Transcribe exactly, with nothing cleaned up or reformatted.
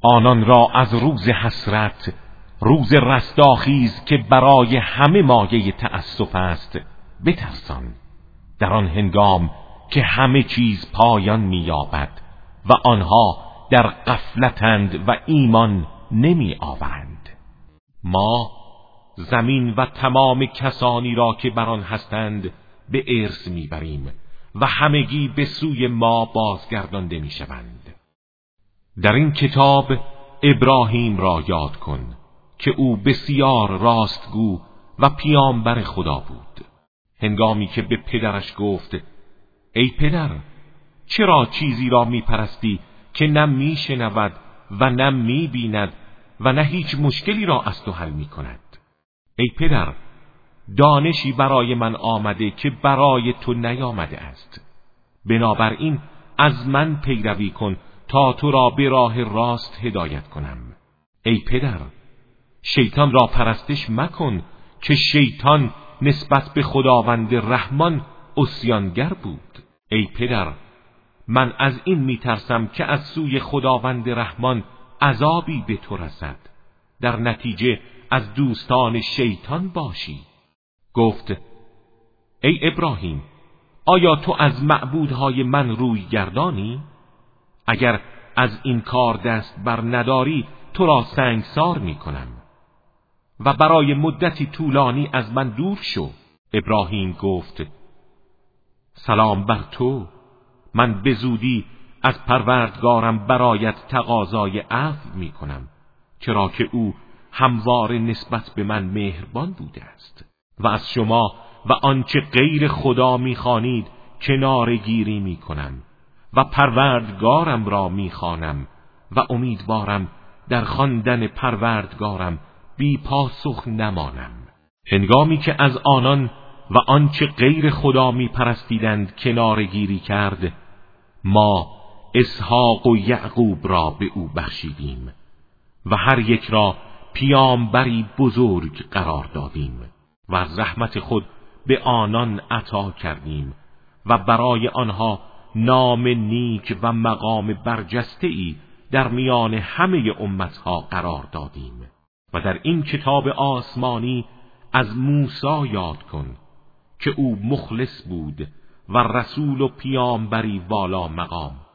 آنان را از روز حسرت، روز رستاخیز که برای همه مایه تأسف است بترسان. در آن هنگام که همه چیز پایان می‌یابد و آنها در غفلتند و ایمان نمی آورند. ما زمین و تمام کسانی را که بر آن هستند به ارث میبریم و همگی به سوی ما بازگردانده میشوند. در این کتاب ابراهیم را یاد کن که او بسیار راستگو و پیامبر خدا بود. هنگامی که به پدرش گفت ای پدر، چرا چیزی را میپرستی که نه میشنود و نه میبیند و نه هیچ مشکلی را از تو حل میکند؟ ای پدر، دانشی برای من آمده که برای تو نیامده است. بنابراین از من پیروی کن تا تو را به راه راست هدایت کنم. ای پدر، شیطان را پرستش مکن که شیطان نسبت به خداوند رحمان عصیانگر بود. ای پدر، من از این میترسم که از سوی خداوند رحمان عذابی به تو رسد، در نتیجه از دوستان شیطان باشی. گفت ای ابراهیم، آیا تو از معبودهای من روی گردانی؟ اگر از این کار دست بر نداری تو را سنگسار می کنم و برای مدتی طولانی از من دور شو. ابراهیم گفت سلام بر تو، من به زودی از پروردگارم برایت تقاضای عفو می کنم، چرا که او همواره نسبت به من مهربان بوده است. و از شما و آنچه غیر خدا می‌خوانید کناره‌گیری می‌کنم و پروردگارم را می‌خوانم و امیدوارم در خواندن پروردگارم بی پاسخ نمانم. هنگامی که از آنان و آنچه غیر خدا می‌پرستیدند کناره‌گیری کرد، ما اسحاق و یعقوب را به او بخشیدیم و هر یک را پیامبری بزرگ قرار دادیم و از رحمت خود به آنان عطا کردیم و برای آنها نام نیک و مقام برجسته‌ای در میان همه امتها قرار دادیم. و در این کتاب آسمانی از موسی یاد کن که او مخلص بود و رسول و پیامبری والا مقام.